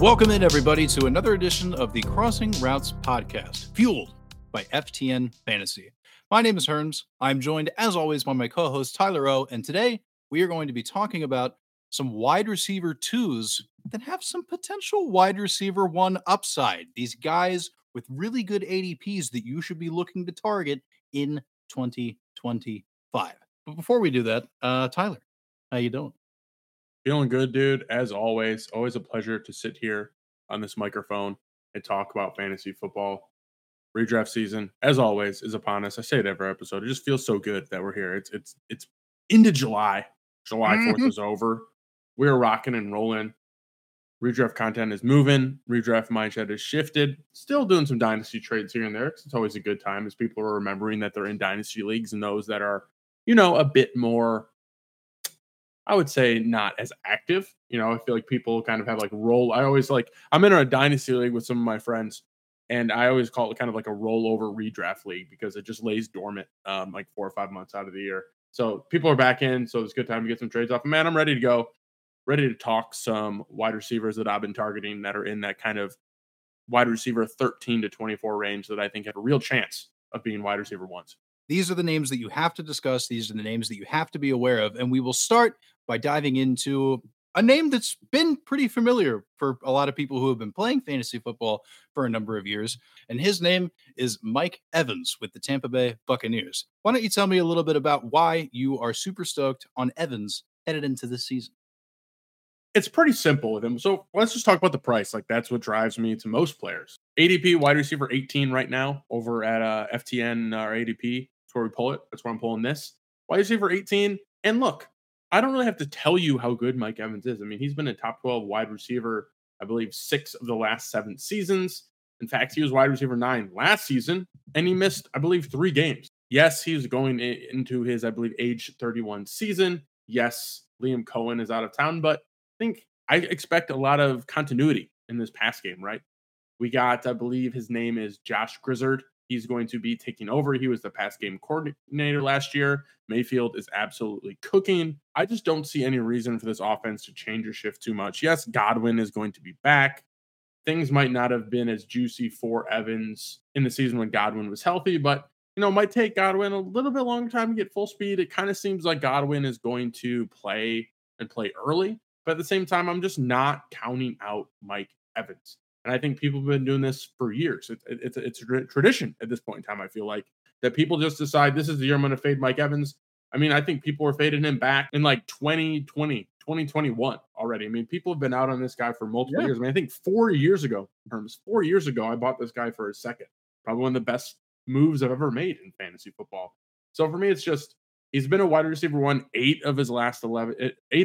Welcome in, everybody, to another edition of the Crossing Routes podcast, fueled by FTN Fantasy. My name is Herms. I'm joined, as always, by my co-host, Tyler O. And today, we are going to be talking about some wide receiver twos that have some potential wide receiver one upside. These guys with really good ADPs that you should be looking to target in 2025. But before we do that, Tyler, how you doing? Feeling good, dude. As always a pleasure to sit here on this microphone and talk about fantasy football. Redraft season, as always, is upon us. I say it every episode. It just feels so good that we're here. It's into July. July 4th is over. We're rocking and rolling. Redraft content is moving. Redraft mindset is shifted. Still doing some dynasty trades here and there. It's always a good time as people are remembering that they're in dynasty leagues and those that are, a bit more, I would say, not as active. I feel like people kind of have I'm in a dynasty league with some of my friends, and I always call it kind of like a rollover redraft league because it just lays dormant like 4 or 5 months out of the year. So people are back in, so it's a good time to get some trades off. Man, I'm ready to go. Ready to talk some wide receivers that I've been targeting that are in that kind of wide receiver 13 to 24 range that I think have a real chance of being wide receiver ones. These are the names that you have to discuss. These are the names that you have to be aware of. And we will start by diving into a name that's been pretty familiar for a lot of people who have been playing fantasy football for a number of years. And his name is Mike Evans with the Tampa Bay Buccaneers. Why don't you tell me a little bit about why you are super stoked on Evans headed into this season? It's pretty simple with him. So let's just talk about the price. Like, that's what drives me to most players. ADP wide receiver 18 right now over at FTN or ADP. That's where we pull it. That's where I'm pulling this. Wide receiver 18. And look, I don't really have to tell you how good Mike Evans is. I mean, he's been a top 12 wide receiver, I believe, 6 of the last 7 seasons. In fact, he was wide receiver 9 last season, and he missed, I believe, 3 games. Yes, he's going into his, I believe, age 31 season. Yes, Liam Cohen is out of town, but I expect a lot of continuity in this pass game, right? We got, I believe his name is Josh Grizzard. He's going to be taking over. He was the pass game coordinator last year. Mayfield is absolutely cooking. I just don't see any reason for this offense to change or shift too much. Yes, Godwin is going to be back. Things might not have been as juicy for Evans in the season when Godwin was healthy, but it might take Godwin a little bit longer time to get full speed. It kind of seems like Godwin is going to play early. But at the same time, I'm just not counting out Mike Evans. And I think people have been doing this for years. It's a tradition at this point in time, I feel like, that people just decide this is the year I'm going to fade Mike Evans. I mean, I think people were fading him back in like 2020, 2021 already. I mean, people have been out on this guy for multiple years. I mean, I think 4 years ago, I bought this guy for a second. Probably one of the best moves I've ever made in fantasy football. So for me, it's just, he's been a wide receiver one 8 of his 11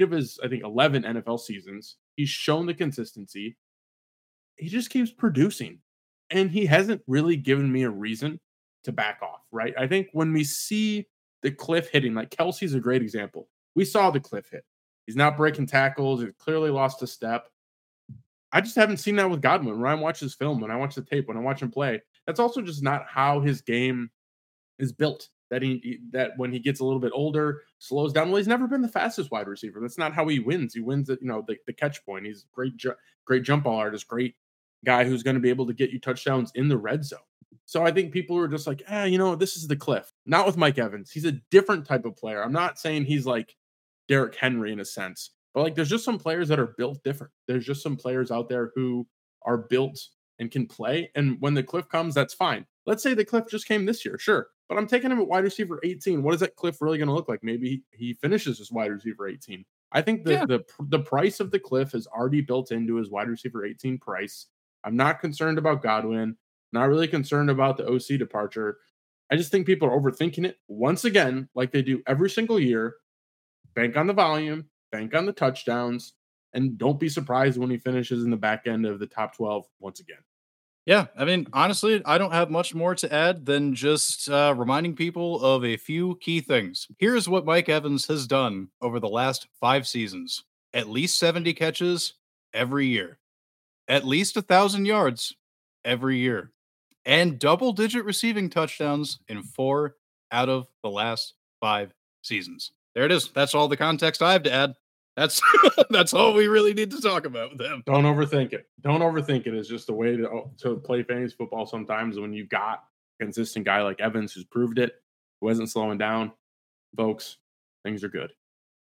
NFL seasons. He's shown the consistency. He just keeps producing, and he hasn't really given me a reason to back off, right? I think when we see the cliff hitting, like Kelsey's a great example. We saw the cliff hit. He's not breaking tackles. He's clearly lost a step. I just haven't seen that with Godwin. When I watch his film, when I watch the tape, when I watch him play, that's also just not how his game is built. That when he gets a little bit older, slows down. Well, he's never been the fastest wide receiver. That's not how he wins. He wins at the catch point. He's great jump ball artist, great guy who's going to be able to get you touchdowns in the red zone. So I think people are just like, this is the cliff. Not with Mike Evans. He's a different type of player. I'm not saying he's like Derrick Henry in a sense, but like there's just some players that are built different. There's just some players out there who are built and can play. And when the cliff comes, that's fine. Let's say the cliff just came this year, sure. But I'm taking him at wide receiver 18. What is that cliff really going to look like? Maybe he finishes as wide receiver 18. I think the price of the cliff is already built into his wide receiver 18 price. I'm not concerned about Godwin. Not really concerned about the OC departure. I just think people are overthinking it once again, like they do every single year. Bank on the volume, bank on the touchdowns, and don't be surprised when he finishes in the back end of the top 12 once again. Yeah, I mean, honestly, I don't have much more to add than just reminding people of a few key things. Here's what Mike Evans has done over the last 5 seasons. At least 70 catches every year. At least 1,000 yards every year. And double-digit receiving touchdowns in 4 out of the last 5 seasons. There it is. That's all the context I have to add. That's that's all we really need to talk about with him. Don't overthink it. Don't overthink it. It's just a way to play fantasy football sometimes when you got a consistent guy like Evans who's proved it, who isn't slowing down. Folks, things are good.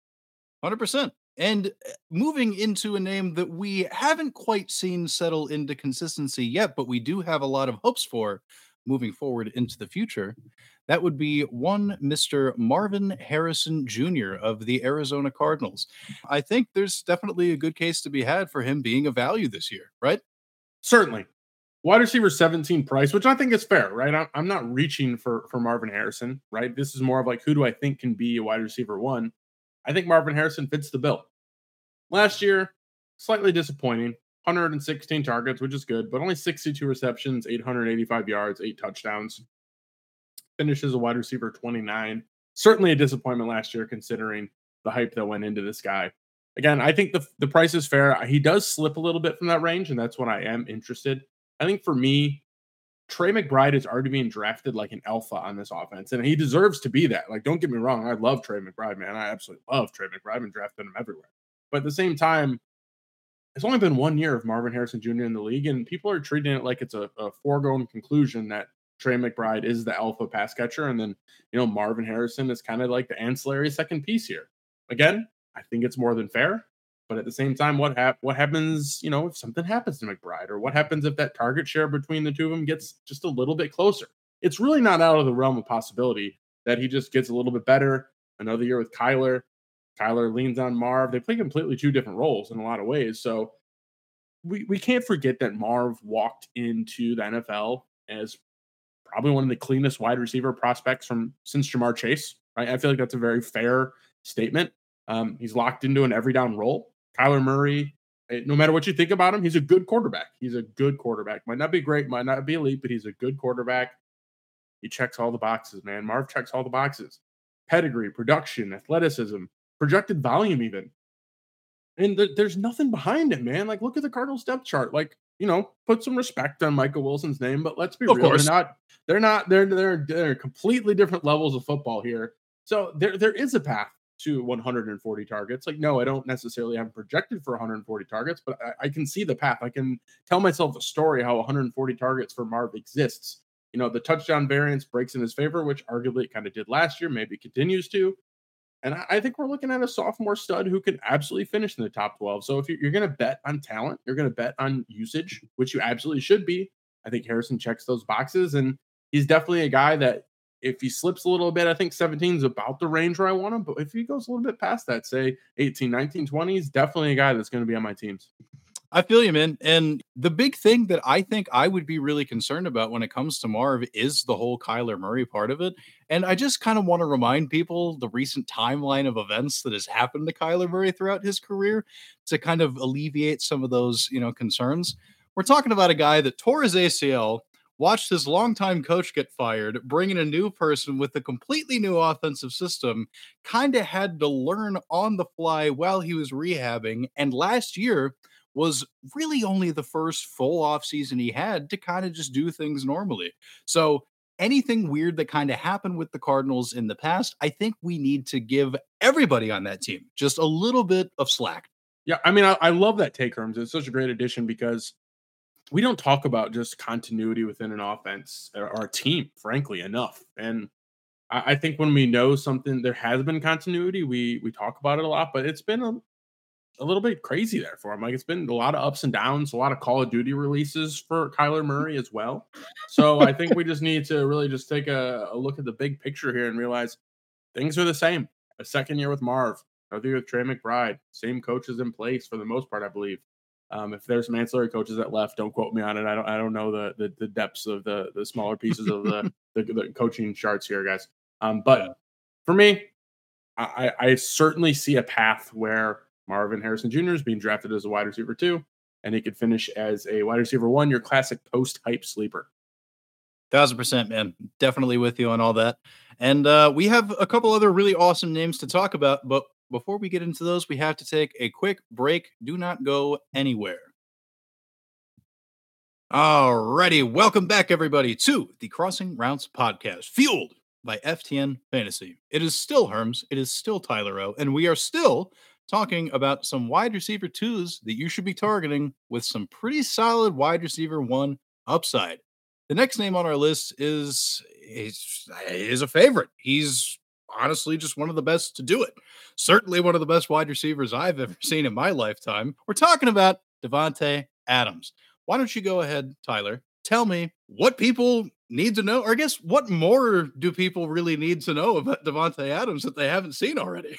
100%. And moving into a name that we haven't quite seen settle into consistency yet, but we do have a lot of hopes for moving forward into the future. That would be one Mr. Marvin Harrison Jr. of the Arizona Cardinals. I think there's definitely a good case to be had for him being a value this year, right? Certainly. Wide receiver 17 price, which I think is fair, right? I'm not reaching for Marvin Harrison, right? This is more of like, who do I think can be a wide receiver one? I think Marvin Harrison fits the bill. Last year, slightly disappointing. 116 targets, which is good, but only 62 receptions, 885 yards, 8 touchdowns. Finishes a wide receiver 29. Certainly a disappointment last year, considering the hype that went into this guy. Again, I think the price is fair. He does slip a little bit from that range, and that's when I am interested. I think for me, Trey McBride is already being drafted like an alpha on this offense, and he deserves to be that. Like, don't get me wrong. I love Trey McBride, man. I absolutely love Trey McBride. I've been drafting him everywhere. But at the same time, it's only been 1 year of Marvin Harrison Jr. in the league, and people are treating it like it's a foregone conclusion that Trey McBride is the alpha pass catcher, and then Marvin Harrison is kind of like the ancillary second piece here. Again, I think it's more than fair, but at the same time, what happens, if something happens to McBride, or what happens if that target share between the two of them gets just a little bit closer? It's really not out of the realm of possibility that he just gets a little bit better. Another year with Kyler. Kyler leans on Marv. They play completely two different roles in a lot of ways. So we can't forget that Marv walked into the NFL as probably one of the cleanest wide receiver prospects since Jamar Chase, right? I feel like that's a very fair statement. He's locked into an every down role. Kyler Murray, no matter what you think about him, he's a good quarterback. He's a good quarterback. Might not be great, might not be elite, but he's a good quarterback. He checks all the boxes, man. Marv checks all the boxes. Pedigree, production, athleticism, projected volume even. And there's nothing behind it, man. Like, look at the Cardinals depth chart. Like, put some respect on Michael Wilson's name, but let's be real. Course. They're completely different levels of football here. So there is a path to 140 targets. Like, no, I don't necessarily have projected for 140 targets, but I can see the path. I can tell myself a story how 140 targets for Marv exists. The touchdown variance breaks in his favor, which arguably it kind of did last year, maybe continues to. And I think we're looking at a sophomore stud who can absolutely finish in the top 12. So if you're going to bet on talent, you're going to bet on usage, which you absolutely should be. I think Harrison checks those boxes, and he's definitely a guy that if he slips a little bit, I think 17 is about the range where I want him. But if he goes a little bit past that, say 18, 19, 20, he's definitely a guy that's going to be on my teams. I feel you, man. And the big thing that I think I would be really concerned about when it comes to Marv is the whole Kyler Murray part of it. And I just kind of want to remind people the recent timeline of events that has happened to Kyler Murray throughout his career to kind of alleviate some of those, concerns. We're talking about a guy that tore his ACL, watched his longtime coach get fired, bring in a new person with a completely new offensive system, kind of had to learn on the fly while he was rehabbing. And last year was really only the first full off season he had to kind of just do things normally. So anything weird that kind of happened with the Cardinals in the past, I think we need to give everybody on that team just a little bit of slack. Yeah, I mean, I love that take, Herms. It's such a great addition because we don't talk about just continuity within an offense or a team, frankly, enough. And I think when we know something, there has been continuity, we talk about it a lot, but it's been a little bit crazy there for him. Like, it's been a lot of ups and downs, a lot of Call of Duty releases for Kyler Murray as well. So I think we just need to really just take a look at the big picture here and realize things are the same. A second year with Marv, another year with Trey McBride, same coaches in place for the most part, I believe. If there's some ancillary coaches that left, don't quote me on it. I don't know the depths of the smaller pieces of the coaching charts here, guys. But for me, I certainly see a path where Marvin Harrison Jr. is being drafted as a wide receiver 2, and he could finish as a wide receiver 1, your classic post-hype sleeper. 1,000%, man. Definitely with you on all that. And we have a couple other really awesome names to talk about, but before we get into those, we have to take a quick break. Do not go anywhere. Alrighty, welcome back, everybody, to the Crossing Routes podcast, fueled by FTN Fantasy. It is still Herms, it is still Tyler O, and we are still talking about some wide receiver twos that you should be targeting with some pretty solid wide receiver one upside. The next name on our list is a favorite. He's honestly just one of the best to do it. Certainly one of the best wide receivers I've ever seen in my lifetime. We're talking about Davante Adams. Why don't you go ahead, Tyler? Tell me what people need to know, or I guess what more do people really need to know about Davante Adams that they haven't seen already?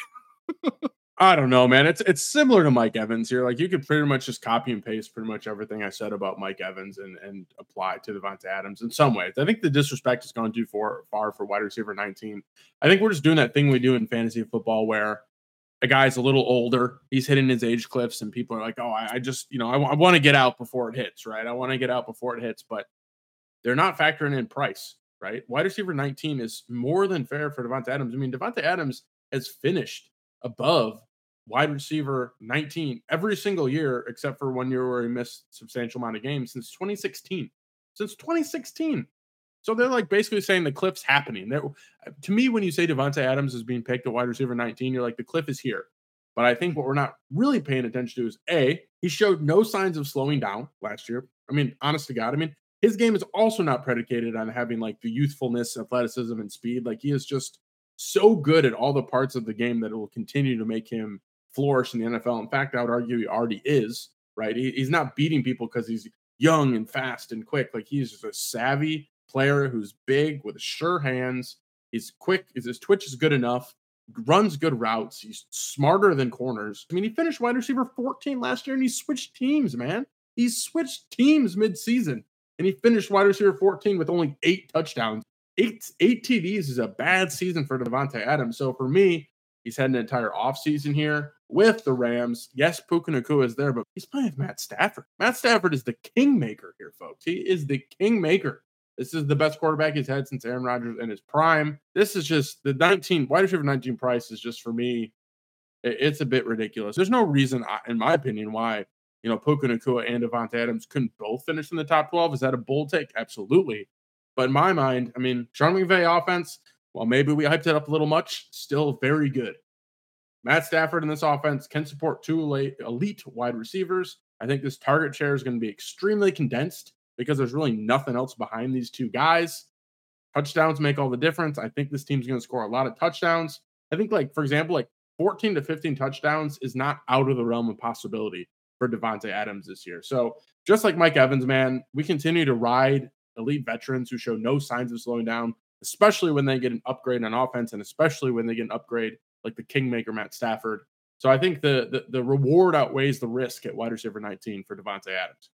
I don't know, man. It's similar to Mike Evans here. Like you could pretty much just copy and paste pretty much everything I said about Mike Evans and apply to Davante Adams in some ways. I think the disrespect has gone too far for wide receiver 19. I think we're just doing that thing we do in fantasy football where a guy's a little older, he's hitting his age cliffs, and people are like, "Oh, I just, I want to get out before it hits, right? I want to get out before it hits," but they're not factoring in price, right? Wide receiver 19 is more than fair for Davante Adams. I mean, Davante Adams has finished above wide receiver 19 every single year, except for 1 year where he missed a substantial amount of games since 2016. Since 2016. So they're like basically saying the cliff's happening. To me, when you say Davante Adams is being picked at wide receiver 19, you're like, the cliff is here. But I think what we're not really paying attention to is he showed no signs of slowing down last year. I mean, honest to God, his game is also not predicated on having like the youthfulness, athleticism, and speed. Like he is just so good at all the parts of the game that it will continue to make him flourish in the NFL. In fact, I would argue he already is, right? He's not beating people because he's young and fast and quick. Like he's just a savvy player who's big with sure hands. He's quick. His twitch is good enough. Runs good routes. He's smarter than corners. I mean, he finished wide receiver 14 last year, and he switched teams, man. He switched teams mid-season, and he finished wide receiver 14 with only 8 touchdowns. Eight TDs is a bad season for Davante Adams. So for me, he's had an entire offseason here with the Rams. Yes, Puka Nacua is there, but he's playing with Matt Stafford. Matt Stafford is the kingmaker here, folks. He is the kingmaker. This is the best quarterback he's had since Aaron Rodgers in his prime. This is just the wide receiver 19 price is just, for me, it's a bit ridiculous. There's no reason, in my opinion, why Puka Nacua and Davante Adams couldn't both finish in the top 12. Is that a bold take? Absolutely. But in my mind, Sean McVay offense, while maybe we hyped it up a little much, still very good. Matt Stafford in this offense can support 2 elite wide receivers. I think this target share is going to be extremely condensed because there's really nothing else behind these 2 guys. Touchdowns make all the difference. I think this team's going to score a lot of touchdowns. I think, for example, 14 to 15 touchdowns is not out of the realm of possibility for Davante Adams this year. So just like Mike Evans, man, we continue to ride elite veterans who show no signs of slowing down, especially when they get an upgrade on offense and especially when they get an upgrade like the kingmaker Matt Stafford. So I think the reward outweighs the risk at wide receiver 19 for Davante Adams.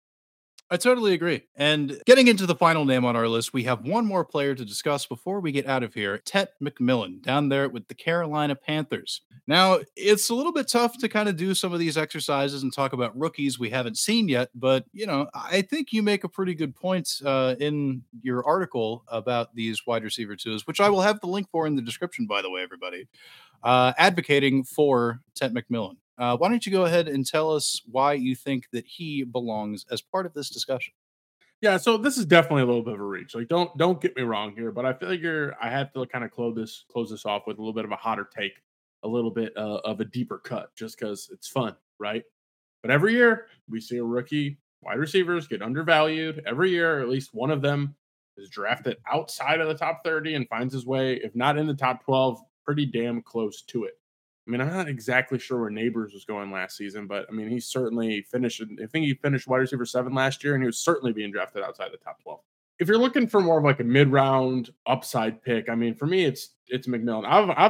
I totally agree. And getting into the final name on our list, we have one more player to discuss before we get out of here. Tet McMillan, down there with the Carolina Panthers. Now, it's a little bit tough to kind of do some of these exercises and talk about rookies we haven't seen yet, but, I think you make a pretty good point in your article about these wide receiver twos, which I will have the link for in the description, by the way, everybody, advocating for Tet McMillan. Why don't you go ahead and tell us why you think that he belongs as part of this discussion? Yeah, so this is definitely a little bit of a reach. Like, don't get me wrong here, but I figure I have to kind of close this off with a little bit of a hotter take, a little bit of a deeper cut, just because it's fun, right? But every year we see a rookie wide receivers get undervalued. Every year, at least one of them is drafted outside of the top 30 and finds his way, if not in the top 12, pretty damn close to it. I'm not exactly sure where Neighbors was going last season, but he certainly finished. I think he finished wide receiver 7 last year, and he was certainly being drafted outside the top 12. If you're looking for more of like a mid-round upside pick, for me, it's McMillan.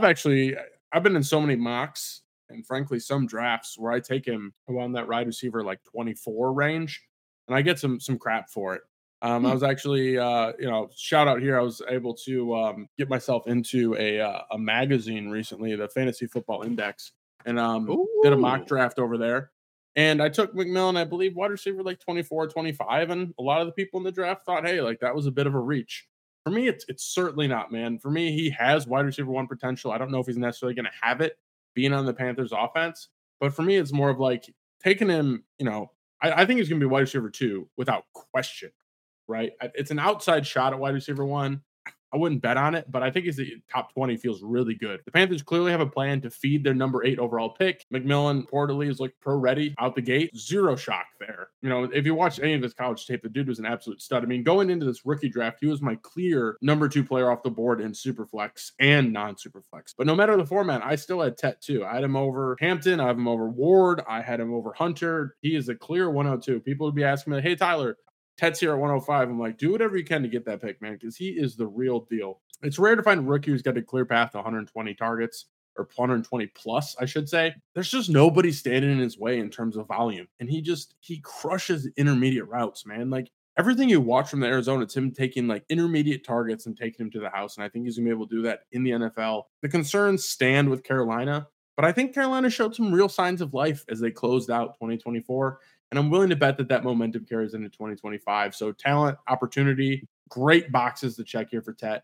I've been in so many mocks and frankly some drafts where I take him around that wide receiver 24 range, and I get some crap for it. I was actually, shout out here. I was able to get myself into a magazine recently, the Fantasy Football Index, and did a mock draft over there. And I took McMillan, I believe, wide receiver 24, 25. And a lot of the people in the draft thought, hey, that was a bit of a reach. For me, it's certainly not, man. For me, he has wide receiver 1 potential. I don't know if he's necessarily going to have it being on the Panthers offense. But for me, it's more of taking him, I think he's going to be wide receiver 2 without question. Right. It's an outside shot at wide receiver 1. I wouldn't bet on it, but I think his top 20 feels really good. The Panthers clearly have a plan to feed their number 8 overall pick. McMillan reportedly is like pro ready out the gate. Zero shock there. You know, if you watch any of his college tape, the dude was an absolute stud. I mean, going into this rookie draft, he was my clear number 2 player off the board in Superflex and non-Superflex. But no matter the format, I still had Tet too. I had him over Hampton. I have him over Ward. I had him over Hunter. He is a clear 102. People would be asking me, hey, Tyler, Tet's here at 105. I'm like, do whatever you can to get that pick, man, because he is the real deal. It's rare to find a rookie who's got a clear path to 120 targets, or 120 plus, I should say. There's just nobody standing in his way in terms of volume. And he crushes intermediate routes, man. Like, everything you watch from the Arizona, it's him taking like intermediate targets and taking him to the house. And I think he's going to be able to do that in the NFL. The concerns stand with Carolina, but I think Carolina showed some real signs of life as they closed out 2024. And I'm willing to bet that momentum carries into 2025. So talent, opportunity, great boxes to check here for Tet.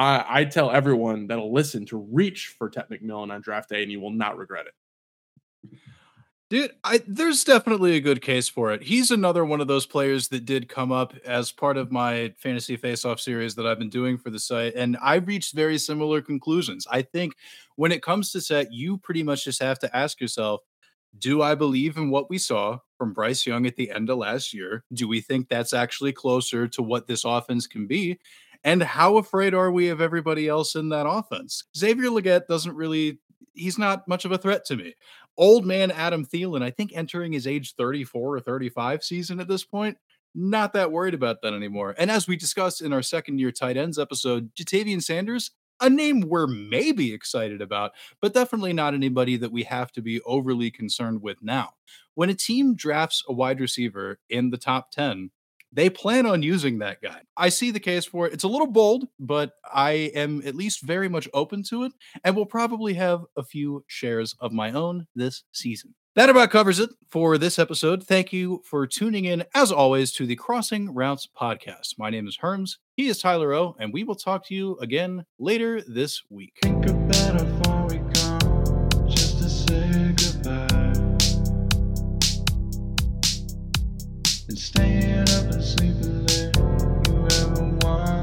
I tell everyone that'll listen to reach for Tet McMillan on draft day, and you will not regret it. Dude, there's definitely a good case for it. He's another one of those players that did come up as part of my fantasy face-off series that I've been doing for the site, and I've reached very similar conclusions. I think when it comes to Tet, you pretty much just have to ask yourself, do I believe in what we saw from Bryce Young at the end of last year? Do we think that's actually closer to what this offense can be? And how afraid are we of everybody else in that offense? Xavier Legette he's not much of a threat to me. Old man Adam Thielen, I think entering his age 34 or 35 season at this point, not that worried about that anymore. And as we discussed in our second year tight ends episode, Jatavian Sanders, a name we're maybe excited about, but definitely not anybody that we have to be overly concerned with now. When a team drafts a wide receiver in the top 10, they plan on using that guy. I see the case for it. It's a little bold, but I am at least very much open to it, and will probably have a few shares of my own this season. That about covers it for this episode. Thank you for tuning in, as always, to the Crossing Routes podcast. My name is Herms. He is Tyler O, and we will talk to you again later this week. Think about how far we come just to say goodbye. And staying up and sleeping late, you ever want